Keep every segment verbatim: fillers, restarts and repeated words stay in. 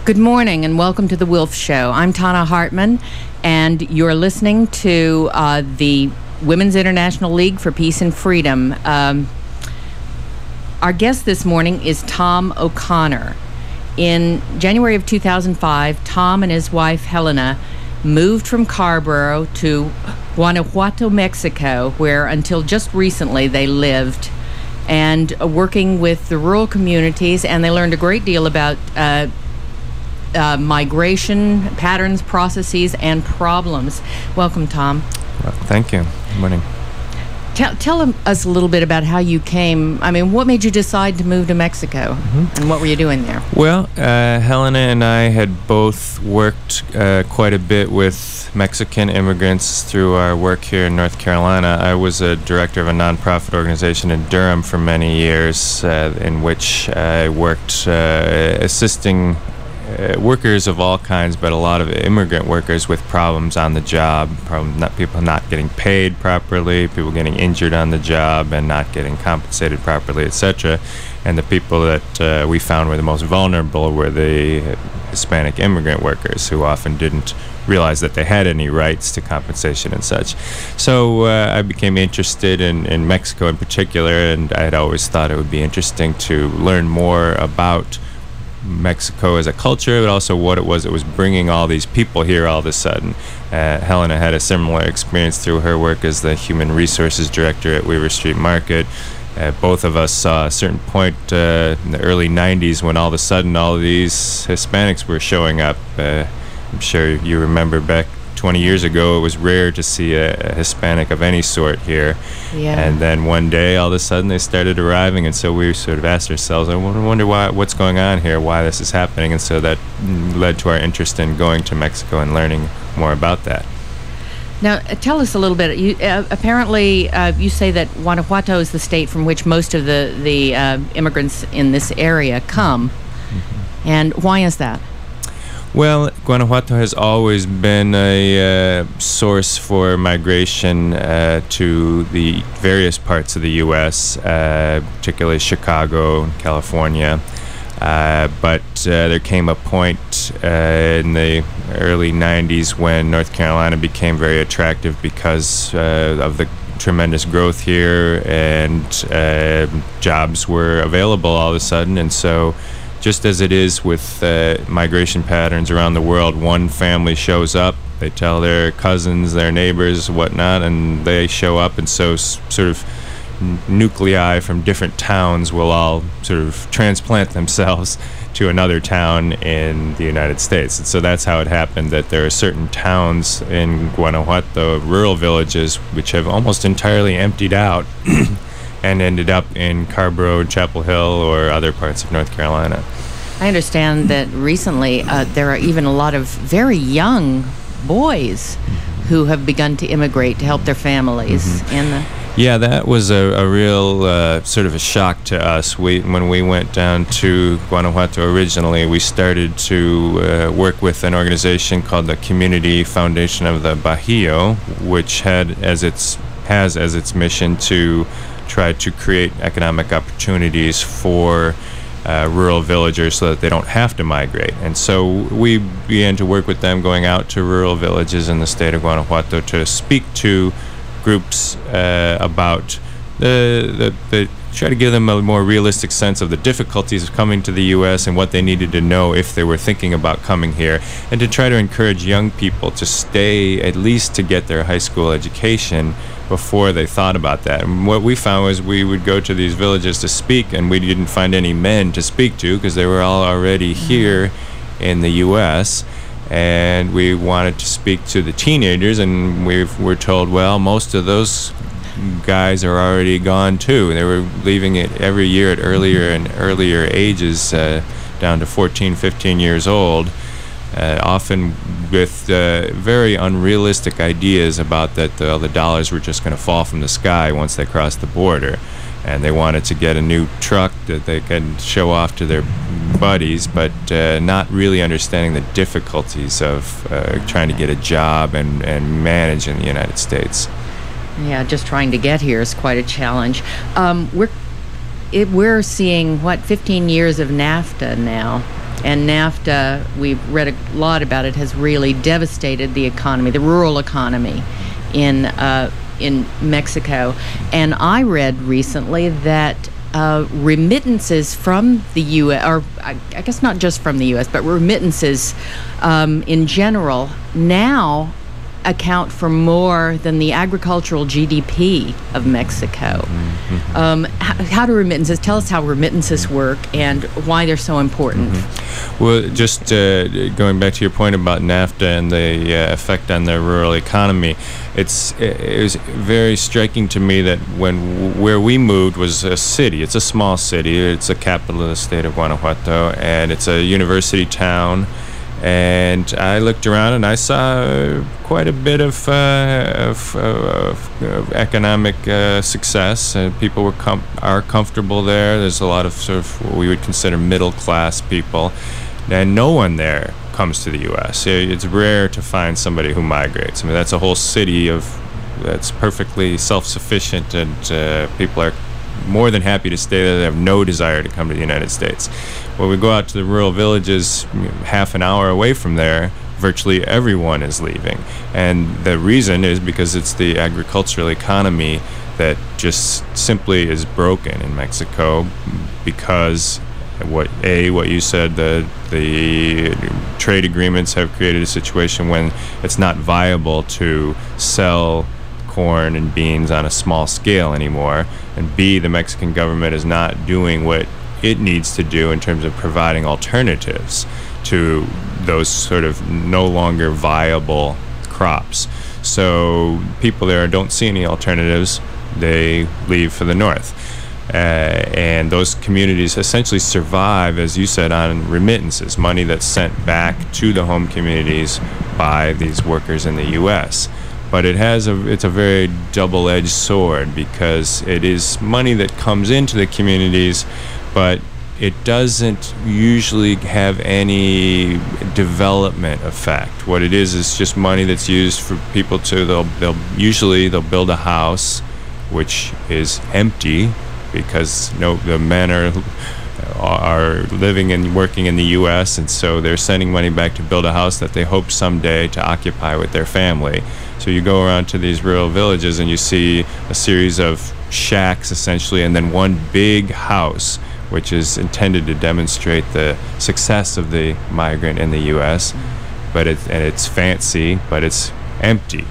Good morning and welcome to The Wilf Show. I'm Tana Hartman, and you're listening to uh, the Women's International League for Peace and Freedom. Um, our guest this morning is Tom O'Connor. In January of two thousand five, Tom and his wife Helena moved from Carrboro to Guanajuato, Mexico, where until just recently they lived, and uh, working with the rural communities, and they learned a great deal about uh, uh, migration patterns, processes, and problems. Welcome, Tom. Well, thank you. Good morning. Tell, tell us a little bit about how you came. I mean, what made you decide to move to Mexico, mm-hmm. and what were you doing there? Well, uh, Helena and I had both worked uh, quite a bit with Mexican immigrants through our work here in North Carolina. I was a director of a nonprofit organization in Durham for many years, uh, in which I worked uh, assisting Uh, workers of all kinds, but a lot of immigrant workers with problems on the job, problem, not people not getting paid properly, people getting injured on the job and not getting compensated properly, et cetera. And the people that uh, we found were the most vulnerable were the Hispanic immigrant workers, who often didn't realize that they had any rights to compensation and such. So uh, I became interested in, in Mexico in particular, and I had always thought it would be interesting to learn more about Mexico as a culture, but also what it was that was bringing all these people here all of a sudden. Uh, Helena had a similar experience through her work as the human resources director at Weaver Street Market. Uh, both of us saw a certain point uh, in the early nineties when all of a sudden all of these Hispanics were showing up. Uh, I'm sure you remember back twenty years ago, it was rare to see a, a Hispanic of any sort here. Yeah. And then one day, all of a sudden, they started arriving, and so we sort of asked ourselves, I wonder why, what's going on here, why this is happening, and so that led to our interest in going to Mexico and learning more about that. Now, uh, tell us a little bit. You, uh, apparently, uh, you say that Guanajuato is the state from which most of the, the uh, immigrants in this area come. Mm-hmm. And why is that? Well, Guanajuato has always been a uh, source for migration uh, to the various parts of the U S, uh, particularly Chicago, California. Uh, but uh, there came a point uh, in the early nineties when North Carolina became very attractive because uh, of the tremendous growth here, and uh, jobs were available all of a sudden, and so just as it is with uh, migration patterns around the world, one family shows up, they tell their cousins, their neighbors, whatnot, and they show up, and so s- sort of n- nuclei from different towns will all sort of transplant themselves to another town in the United States. And so that's how it happened, that there are certain towns in Guanajuato, rural villages, which have almost entirely emptied out and ended up in Carrboro, Chapel Hill, or other parts of North Carolina. I understand that recently uh, there are even a lot of very young boys who have begun to immigrate to help their families. Mm-hmm. in the Yeah, that was a, a real uh, sort of a shock to us. We, when we went down to Guanajuato originally, we started to uh, work with an organization called the Community Foundation of the Bajío, which had as its has as its mission to try to create economic opportunities for uh, rural villagers so that they don't have to migrate. And so we began to work with them, going out to rural villages in the state of Guanajuato to speak to groups uh, about the, the, the try to give them a more realistic sense of the difficulties of coming to the U S and what they needed to know if they were thinking about coming here, and to try to encourage young people to stay at least to get their high school education before they thought about that. And what we found was we would go to these villages to speak, and we didn't find any men to speak to because they were all already here in the U S, and we wanted to speak to the teenagers, and we were told, well, most of those guys are already gone too. They were leaving it every year at earlier and earlier ages, uh, down to fourteen, fifteen years old, uh, often with uh, very unrealistic ideas about that the, the dollars were just going to fall from the sky once they crossed the border. And they wanted to get a new truck that they could show off to their buddies, but uh, not really understanding the difficulties of uh, trying to get a job and, and manage in the United States. Yeah, just trying to get here is quite a challenge. Um, we're it, we're seeing, what, fifteen years of NAFTA now. And NAFTA, we've read a lot about it, has really devastated the economy, the rural economy in uh, in Mexico. And I read recently that uh, remittances from the U S, or I, I guess not just from the U S, but remittances um, in general now account for more than the agricultural G D P of Mexico. Mm-hmm. Um, how, how do remittances, tell us how remittances work and why they're so important. Mm-hmm. Well, just uh, going back to your point about NAFTA and the uh, effect on the rural economy, it's it was very striking to me that when where we moved was a city. It's a small city. It's the capital of the state of Guanajuato, and it's a university town. And I looked around and I saw quite a bit of, uh, of, of, of economic uh, success. Uh, people were com- are comfortable there. There's a lot of sort of what we would consider middle class people, and no one there comes to the U S. It's rare to find somebody who migrates. I mean, that's a whole city of that's perfectly self-sufficient, and uh, people are more than happy to stay there. They have no desire to come to the United States. When we go out to the rural villages, half an hour away from there, virtually everyone is leaving. And the reason is because it's the agricultural economy that just simply is broken in Mexico, because what a what you said, the the trade agreements have created a situation when it's not viable to sell corn and beans on a small scale anymore, and B, the Mexican government is not doing what it needs to do in terms of providing alternatives to those sort of no longer viable crops. So people there don't see any alternatives. They leave for the north. Uh, and those communities essentially survive, as you said, on remittances, money that's sent back to the home communities by these workers in the U S. But it has a it's a very double-edged sword, because it is money that comes into the communities, but it doesn't usually have any development effect. What it is is just money that's used for people to they'll they'll usually they'll build a house which is empty, because no the men are are living and working in the U S, and so they're sending money back to build a house that they hope someday to occupy with their family. So you go around to these rural villages and you see a series of shacks essentially, and then one big house, which is intended to demonstrate the success of the migrant in the U S, but it, and it's fancy, but it's empty.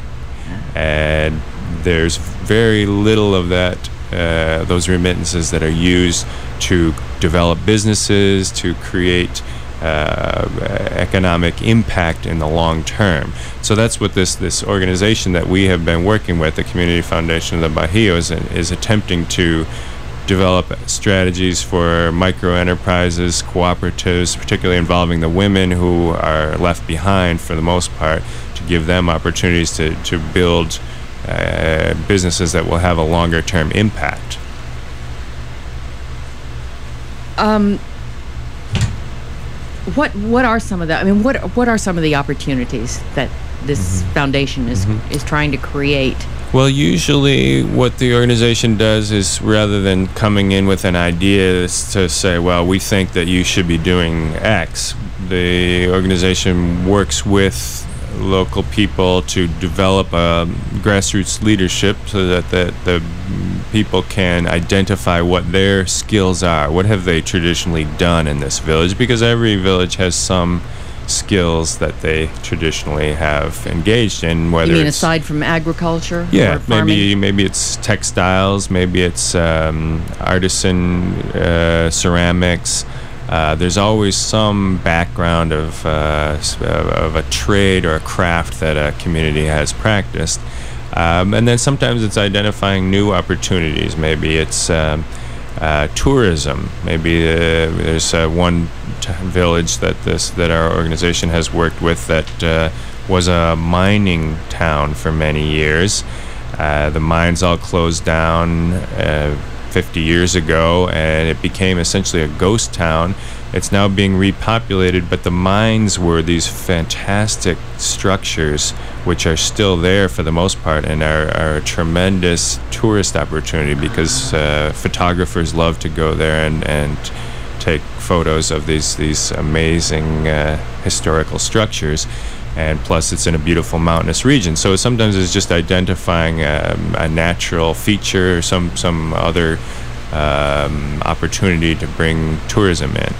And there's very little of that, uh, those remittances that are used to develop businesses, to create uh, economic impact in the long term. So that's what this, this organization that we have been working with, the Community Foundation of the Bajío, is, is attempting to develop strategies for micro-enterprises, cooperatives, particularly involving the women who are left behind for the most part, to give them opportunities to, to build uh, businesses that will have a longer-term impact. Um, what what are some of the? I mean, what what are some of the opportunities that this mm-hmm. foundation is mm-hmm. is trying to create? Well, usually what the organization does is, rather than coming in with an idea, is to say, well, we think that you should be doing X. The organization works with local people to develop a grassroots leadership so that the, the people can identify what their skills are. What have they traditionally done in this village? Because every village has some skills that they traditionally have engaged in, whether you mean it's aside from agriculture, yeah or farming? maybe maybe it's textiles, maybe it's um, artisan uh, ceramics. Uh, there's always some background of uh, of a trade or a craft that a community has practiced, um, and then sometimes it's identifying new opportunities. Maybe it's um, uh, tourism. Maybe uh, there's uh, one t- village that this that our organization has worked with that uh, was a mining town for many years. Uh, the mines all closed down Uh, fifty years ago, and it became essentially a ghost town. It's now being repopulated, but the mines were these fantastic structures which are still there for the most part, and are, are a tremendous tourist opportunity, because uh, photographers love to go there and, and take photos of these these amazing uh, historical structures. And plus, it's in a beautiful mountainous region. So sometimes it's just identifying um, a natural feature or some some other um, opportunity to bring tourism in.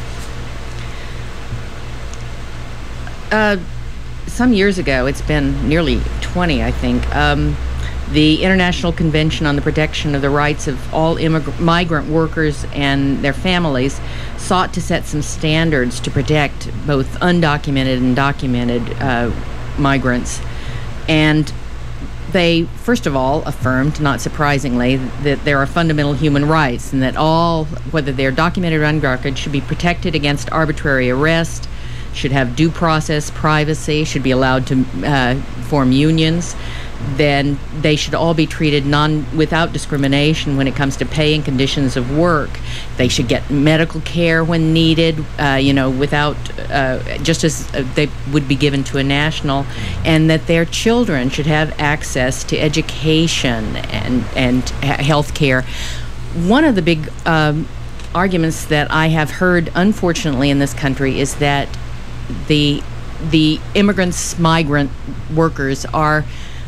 Uh, some years ago, it's been nearly twenty, I think, um, the International Convention on the Protection of the Rights of All Immig- Migrant Workers and Their Families sought to set some standards to protect both undocumented and documented uh, migrants. And they, first of all, affirmed, not surprisingly, that there are fundamental human rights and that all, whether they're documented or undocumented, should be protected against arbitrary arrest, should have due process, privacy, should be allowed to uh, form unions. Then they should all be treated non without discrimination when it comes to pay and conditions of work. They should get medical care when needed, uh, you know, without uh, just as uh, they would be given to a national, and that their children should have access to education and and health care. One of the big um, arguments that I have heard, unfortunately, in this country is that the the immigrants, migrant workers are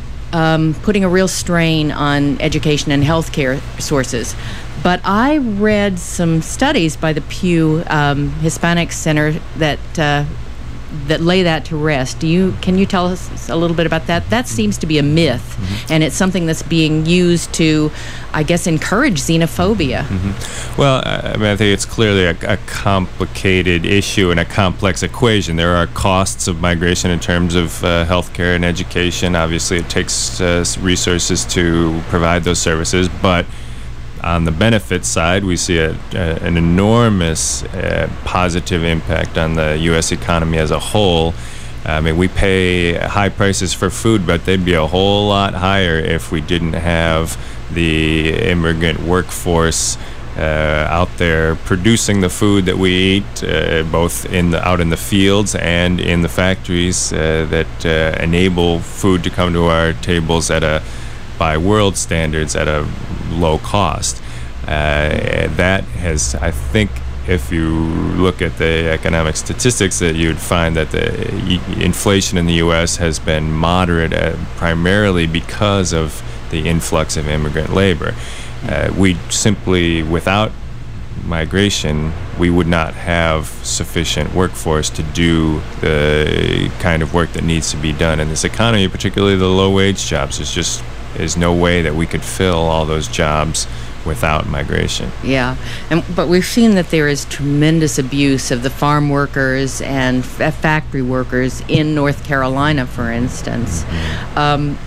Um, putting a real strain on education and healthcare sources. But I read some studies by the Pew um, Hispanic Center that uh, that lay that to rest. Do you can you tell us a little bit about that? That seems to be a myth, mm-hmm. and it's something that's being used to, I guess, encourage xenophobia. Mm-hmm. Well, I mean, I think it's clearly a, a complicated issue and a complex equation. There are costs of migration in terms of uh, healthcare and education. Obviously, it takes uh, resources to provide those services, but on the benefit side, we see a, a, an enormous uh, positive impact on the U S economy as a whole. I mean, we pay high prices for food, but they'd be a whole lot higher if we didn't have the immigrant workforce uh, out there producing the food that we eat, uh, both in the, out in the fields and in the factories uh, that uh, enable food to come to our tables at a by world standards at a low cost. Uh, that has, I think, if you look at the economic statistics, that you'd find that the e- inflation in the U S has been moderate uh, primarily because of the influx of immigrant labor. Uh, we simply, without migration, we would not have sufficient workforce to do the kind of work that needs to be done in this economy, particularly the low-wage jobs. There's just is no way that we could fill all those jobs without migration. Yeah, and but we've seen that there is tremendous abuse of the farm workers and f- factory workers in North Carolina, for instance. Mm-hmm. Um,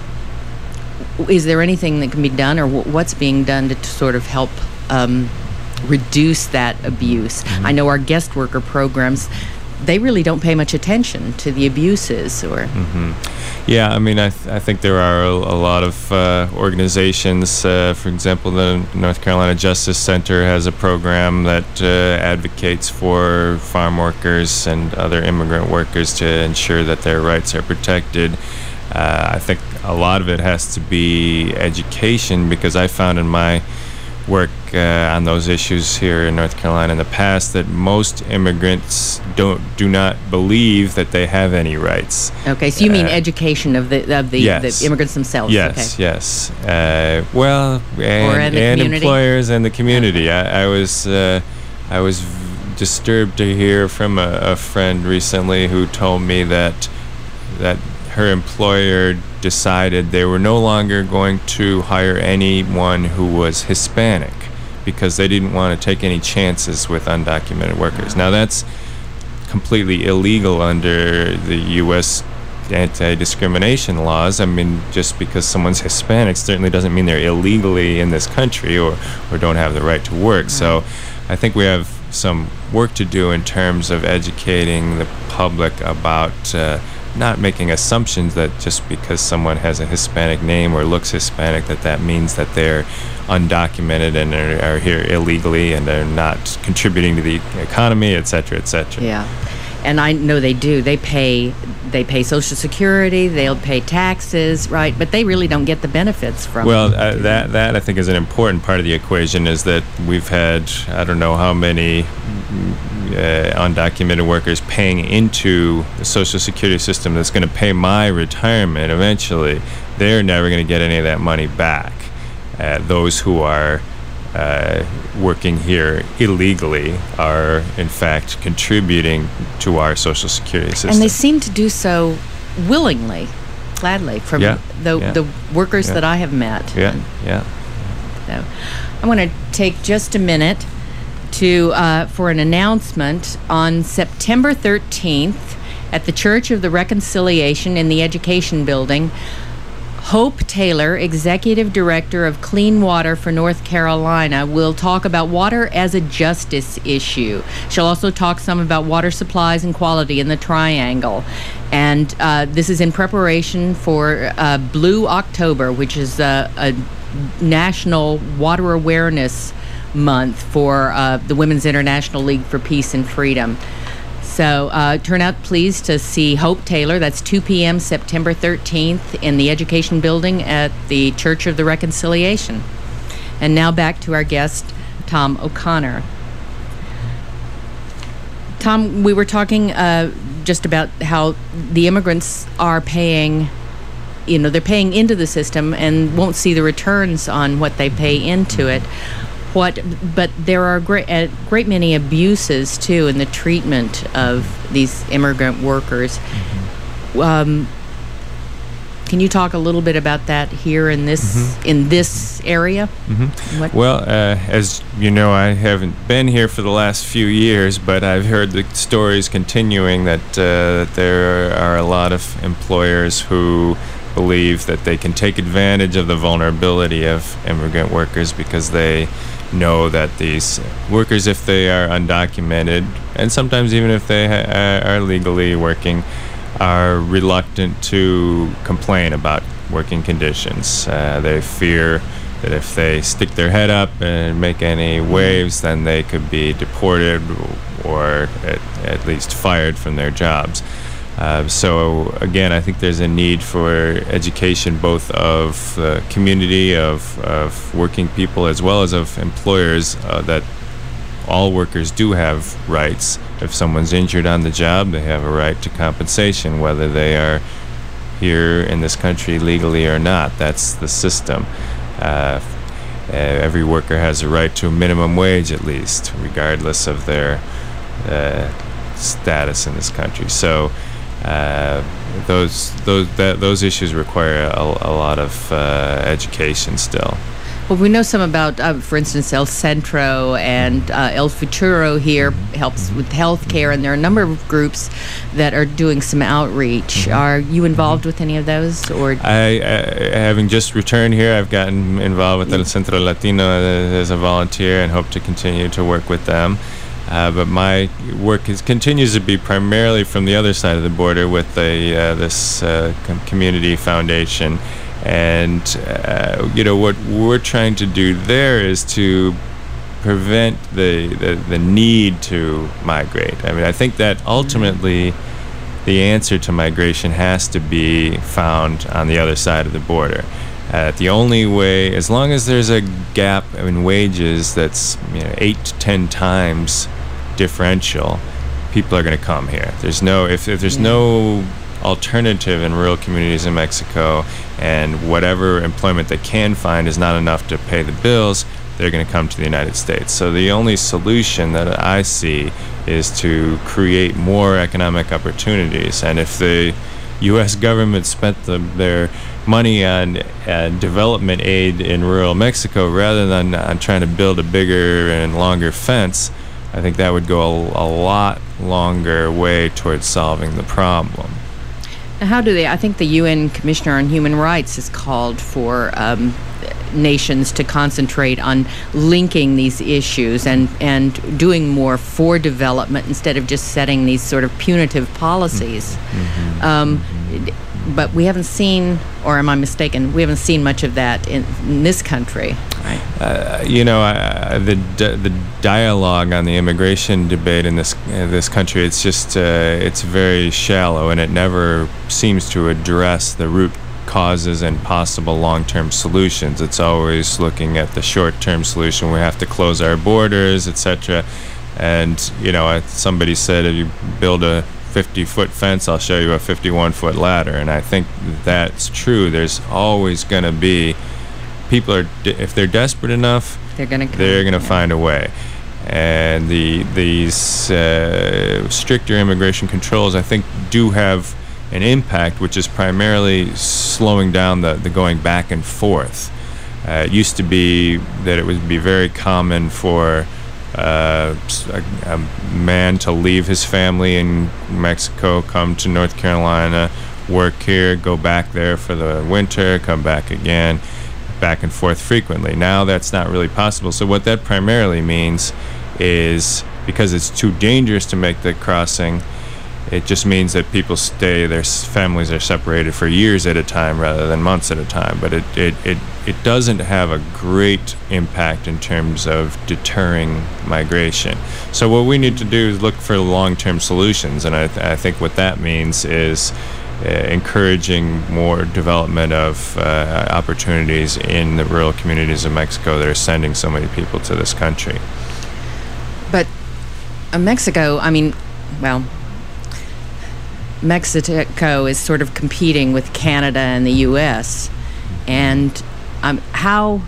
is there anything that can be done, or w- what's being done to, to sort of help um, reduce that abuse? Mm-hmm. I know our guest worker programs, they really don't pay much attention to the abuses, or. Mm-hmm. Yeah, I mean, I, th- I think there are a, a lot of uh, organizations. Uh, for example, the North Carolina Justice Center has a program that uh, advocates for farm workers and other immigrant workers to ensure that their rights are protected. Uh, I think a lot of it has to be education, because I found in my work uh, on those issues here in North Carolina in the past that most immigrants don't do not believe that they have any rights. Okay, so you mean uh, education of the of the, yes. the immigrants themselves? Yes, okay. yes. Uh, well, and, and employers and the community. I, I was uh, I was disturbed to hear from a, a friend recently who told me that that her employer decided they were no longer going to hire anyone who was Hispanic because they didn't want to take any chances with undocumented workers. Now, that's completely illegal under the U S anti-discrimination laws. I mean, just because someone's Hispanic certainly doesn't mean they're illegally in this country or, or don't have the right to work. Right. So I think we have some work to do in terms of educating the public about uh, not making assumptions that just because someone has a Hispanic name or looks Hispanic that that means that they're undocumented and are, are here illegally and they're not contributing to the economy, et cetera, et cetera. Yeah, and I know they do. They pay they pay Social Security, they'll pay taxes, right? But they really don't get the benefits from well, it. Well, uh, that, that I think is an important part of the equation, is that we've had, I don't know how many uh, undocumented workers paying into the Social Security system that's going to pay my retirement eventually, they're never going to get any of that money back. Uh, those who are uh, working here illegally are, in fact, contributing to our Social Security system. And they seem to do so willingly, gladly, from yeah, the, yeah, the workers yeah. that I have met. Yeah, and yeah. So I want to take just a minute to uh, for an announcement. On September thirteenth at the Church of the Reconciliation in the Education Building, Hope Taylor, Executive Director of Clean Water for North Carolina, will talk about water as a justice issue. She'll also talk some about water supplies and quality in the Triangle. And uh, this is in preparation for uh, Blue October, which is uh, a National Water Awareness Month for uh, the Women's International League for Peace and Freedom. So uh, turn out, please, to see Hope Taylor. That's two p.m. September thirteenth in the Education Building at the Church of the Reconciliation. And now back to our guest, Tom O'Connor. Tom, we were talking uh, just about how the immigrants are paying, you know, they're paying into the system and won't see the returns on what they pay into it. What, but there are a great, a great many abuses, too, in the treatment of these immigrant workers. Mm-hmm. Um, can you talk a little bit about that here in this mm-hmm. in this area? Mm-hmm. Well, uh, as you know, I haven't been here for the last few years, but I've heard the stories continuing that, uh, that there are a lot of employers who believe that they can take advantage of the vulnerability of immigrant workers because they know that these workers, if they are undocumented, and sometimes even if they ha- are legally working, are reluctant to complain about working conditions. Uh, they fear that if they stick their head up and make any waves, then they could be deported or at, at least fired from their jobs. Uh, so again, I think there's a need for education both of the community, of, of working people, as well as of employers, uh, that all workers do have rights. If someone's injured on the job, they have a right to compensation, whether they are here in this country legally or not. That's the system. Uh, every worker has a right to a minimum wage, at least, regardless of their uh, status in this country. So Uh, those those that, those issues require a, a lot of uh, education still. Well, we know some about, uh, for instance, El Centro and uh, El Futuro here helps with health care, and there are a number of groups that are doing some outreach. Mm-hmm. Are you involved with any of those? Or I, uh, having just returned here, I've gotten involved with El Centro Latino as a volunteer and hope to continue to work with them. Uh, but my work is, continues to be primarily from the other side of the border with the, uh, this uh, com- community foundation. And, uh, you know, what we're trying to do there is to prevent the, the, the need to migrate. I mean, I think that ultimately the answer to migration has to be found on the other side of the border. Uh, the only way, as long as there's a gap in wages that's, you know, eight to ten times differential, people are going to come here. There's no, if, if there's yeah. no alternative in rural communities in Mexico, and whatever employment they can find is not enough to pay the bills, they're going to come to the United States. So the only solution that I see is to create more economic opportunities. And if the U S government spent the, their money on uh, development aid in rural Mexico rather than on trying to build a bigger and longer fence, I think that would go a, a lot longer way towards solving the problem. Now, how do they, I think the U N Commissioner on Human Rights has called for um, nations to concentrate on linking these issues and, and doing more for development instead of just setting these sort of punitive policies. Mm-hmm. Um, but we haven't seen, or am I mistaken, we haven't seen much of that in, in this country. Right. Uh, you know, uh, the di- the dialogue on the immigration debate in this uh, this country, it's just uh, it's very shallow, and it never seems to address the root causes and possible long-term solutions. It's always looking at the short-term solution. We have to close our borders, et cetera. And, you know, I- somebody said, if you build a fifty-foot fence, I'll show you a fifty-one-foot ladder. And I think that's true. There's always going to be, people are, de- if they're desperate enough, They're going to they're going to find a way. And the these uh, stricter immigration controls, I think, do have an impact, which is primarily slowing down the, the going back and forth. Uh, it used to be that it would be very common for uh, a, a man to leave his family in Mexico, come to North Carolina, work here, go back there for the winter, come back again, back and forth frequently. Now that's not really possible. So what that primarily means is, because it's too dangerous to make the crossing, it just means that people stay, their s- families are separated for years at a time rather than months at a time. But it, it, it, it doesn't have a great impact in terms of deterring migration. So what we need to do is look for long-term solutions. And I, th- I think what that means is uh, encouraging more development of uh, opportunities in the rural communities of Mexico that are sending so many people to this country. But uh, Mexico, I mean, well, Mexico is sort of competing with Canada and the U S And um, how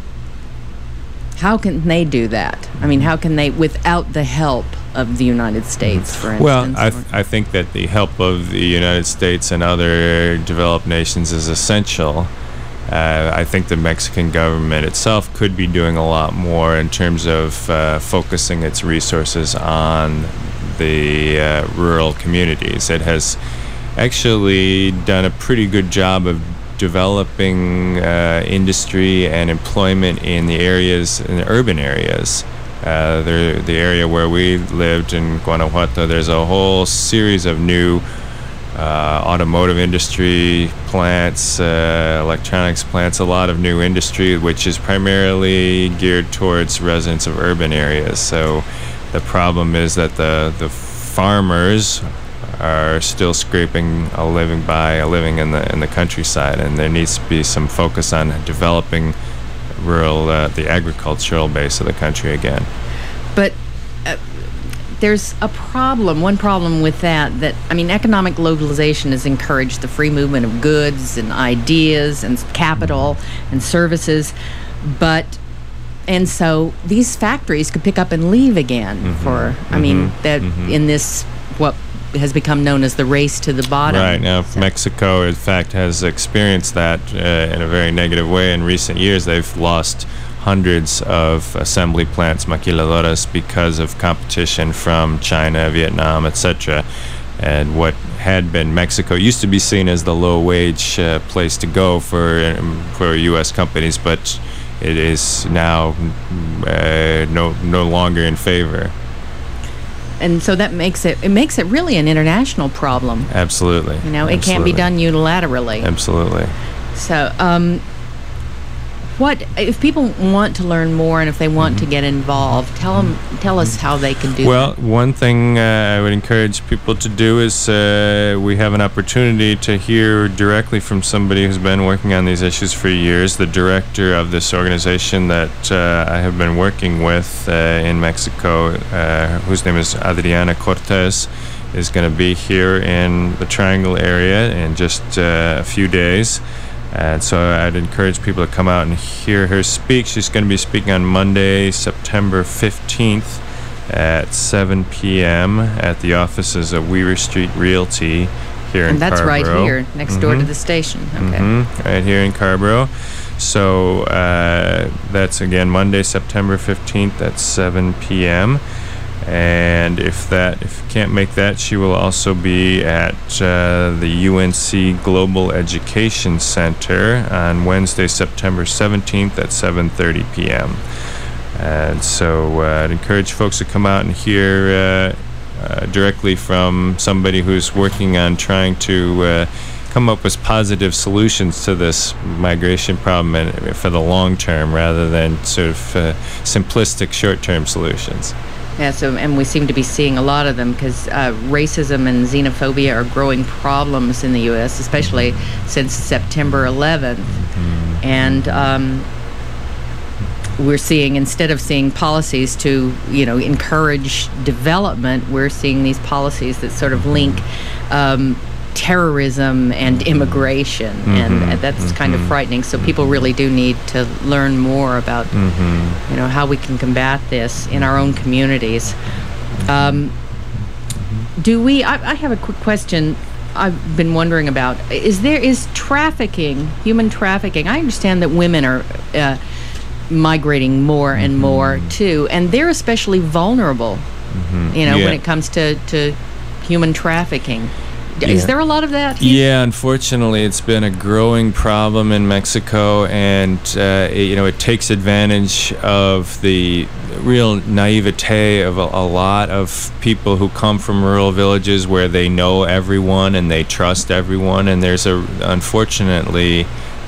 how can they do that? I mean, how can they, without the help of the United States, for instance? Well, I, or- th- I think that the help of the United States and other developed nations is essential. Uh, I think the Mexican government itself could be doing a lot more in terms of uh, focusing its resources on the uh, rural communities. It has actually done a pretty good job of developing uh, industry and employment in the areas, in the urban areas. Uh, the, the area where we lived in Guanajuato, there's a whole series of new uh, automotive industry plants, uh, electronics plants, a lot of new industry, which is primarily geared towards residents of urban areas. So the problem is that the, the farmers are still scraping a living by a living in the in the countryside, and there needs to be some focus on developing rural, uh, the agricultural base of the country again. But uh, there's a problem, one problem with that, that, I mean, economic globalization has encouraged the free movement of goods and ideas and capital and services, but, and so these factories could pick up and leave again Mm-hmm, for, I mean, mm-hmm, that mm-hmm. in this, what has become known as the race to the bottom. Right. Now, So- Mexico, in fact, has experienced that uh, in a very negative way. In recent years, they've lost hundreds of assembly plants, maquiladoras, because of competition from China, Vietnam, et cetera. And what had been Mexico used to be seen as the low-wage uh, place to go for um, for U S companies, but it is now uh, no no longer in favor. And so that makes it, it makes it really an international problem. Absolutely. You know, it can't be Absolutely. done unilaterally. Absolutely. So, um, what if people want to learn more and if they want to get involved? Tell them, tell us how they can do Well, that. one thing uh, I would encourage people to do is uh, we have an opportunity to hear directly from somebody who's been working on these issues for years. The director of this organization that uh, I have been working with uh, in Mexico, uh, whose name is Adriana Cortez, is going to be here in the Triangle area in just uh, a few days. And so I'd encourage people to come out and hear her speak. She's going to be speaking on Monday, September fifteenth at seven p.m. at the offices of Weaver Street Realty here in And that's right Carrboro. here, next door to the station. Okay. Mhm, right here in Carrboro. So uh, that's, again, Monday, September fifteenth at seven p.m. And if that, if you can't make that, she will also be at uh, the U N C Global Education Center on Wednesday, September seventeenth at seven thirty p.m. And so uh, I'd encourage folks to come out and hear uh, uh, directly from somebody who's working on trying to uh, come up with positive solutions to this migration problem and for the long term, rather than sort of uh, simplistic short-term solutions. Yeah, so, and we seem to be seeing a lot of them because uh, racism and xenophobia are growing problems in the U S, especially since September eleventh. Mm-hmm. And um, we're seeing, instead of seeing policies to, you know, encourage development, we're seeing these policies that sort of link um, terrorism and immigration, mm-hmm. and that's mm-hmm. kind of frightening. So people really do need to learn more about, mm-hmm. you know, how we can combat this in our own communities. Um, do we? I, I have a quick question. I've been wondering about: is there is trafficking, human trafficking? I understand that women are uh, migrating more and more too, and they're especially vulnerable. Mm-hmm. You know, yeah. when it comes to to human trafficking. Yeah. Is there a lot of that here? Yeah, unfortunately, it's been a growing problem in Mexico, and uh, it, you know, it takes advantage of the real naivete of a, a lot of people who come from rural villages where they know everyone and they trust everyone, and there's a unfortunately,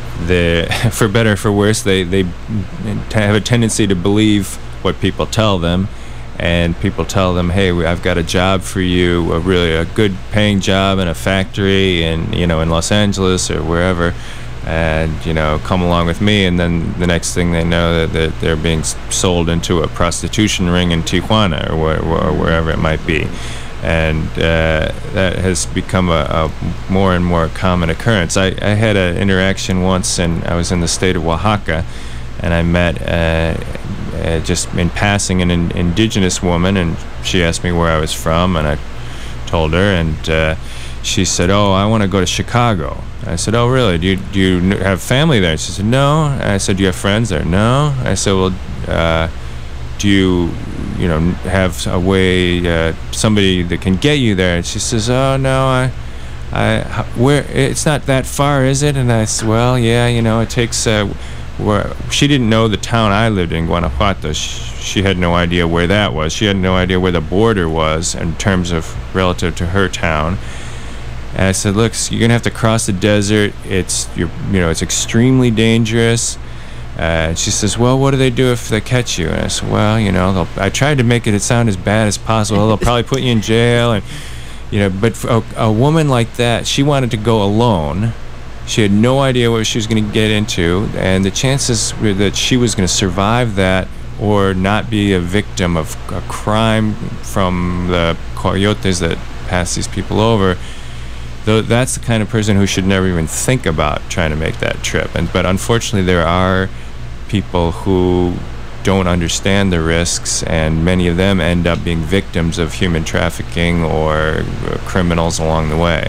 the for better or for worse, they they have a tendency to believe what people tell them. And people tell them, hey, I've got a job for you, a really a good paying job in a factory in, you know, in Los Angeles or wherever, and, you know, come along with me. And then the next thing they know, that, that they're being sold into a prostitution ring in Tijuana or, where, or wherever it might be. And uh, that has become a, a more and more common occurrence. I, I had an interaction once, and I was in the state of Oaxaca, and I met uh, uh, just in passing an in, indigenous woman, and she asked me where I was from, and I told her, and uh, she said, oh, I want to go to Chicago. I said, oh, really? Do you, do you have family there? She said, no. And I said, do you have friends there? No. I said, well, uh, do you, you know, have a way, uh, somebody that can get you there? And she says, oh, no, I, I, where, it's not that far, is it? And I said, well, yeah, you know, it takes, uh, where she didn't know the town I lived in, Guanajuato. She, she had no idea where that was. She had no idea where the border was in terms of relative to her town. And I said, look, you're gonna have to cross the desert. It's you're, you know, it's extremely dangerous. Uh, and she says, well, what do they do if they catch you? And I said, well, you know, they'll, I tried to make it sound as bad as possible. They'll probably put you in jail, and you know. But for a, a woman like that, she wanted to go alone. She had no idea what she was going to get into, and the chances that she was going to survive that or not be a victim of a crime from the coyotes that pass these people over, though, that's the kind of person who should never even think about trying to make that trip. And but unfortunately, there are people who don't understand the risks, and many of them end up being victims of human trafficking or criminals along the way.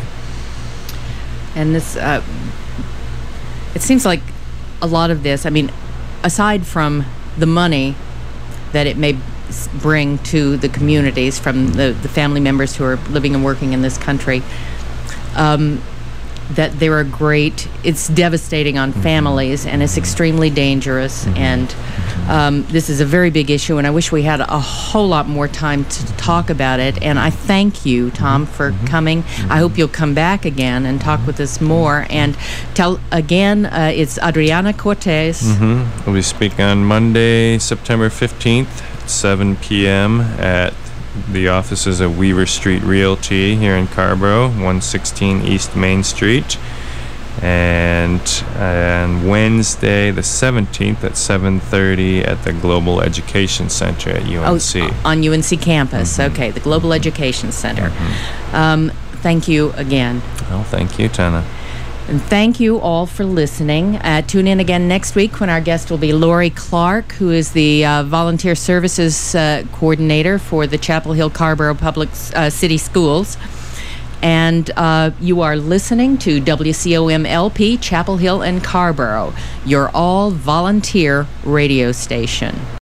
And this, uh, it seems like a lot of this, I mean, aside from the money that it may bring to the communities from the, the family members who are living and working in this country, um, that there are great, it's devastating on families, and it's extremely dangerous, and um, this is a very big issue, and I wish we had a whole lot more time to talk about it. And I thank you, Tom, for coming. I hope you'll come back again and talk with us more. And tell again, uh, it's Adriana Cortez. Mm-hmm. We'll be speaking on Monday, September fifteenth at seven p.m. at the offices of Weaver Street Realty here in Carrboro, one sixteen East Main Street. And on Wednesday, the seventeenth at seven thirty at the Global Education Center at U N C. Oh, on U N C campus. Mm-hmm. Okay, the Global Education Center. Mm-hmm. Um, thank you again. Well, thank you, Tana. And thank you all for listening. Uh, tune in again next week when our guest will be Lori Clark, who is the uh, Volunteer Services uh, Coordinator for the Chapel Hill Carrboro Public uh, City Schools. And uh, you are listening to W C O M L P, Chapel Hill and Carrboro, your all-volunteer radio station.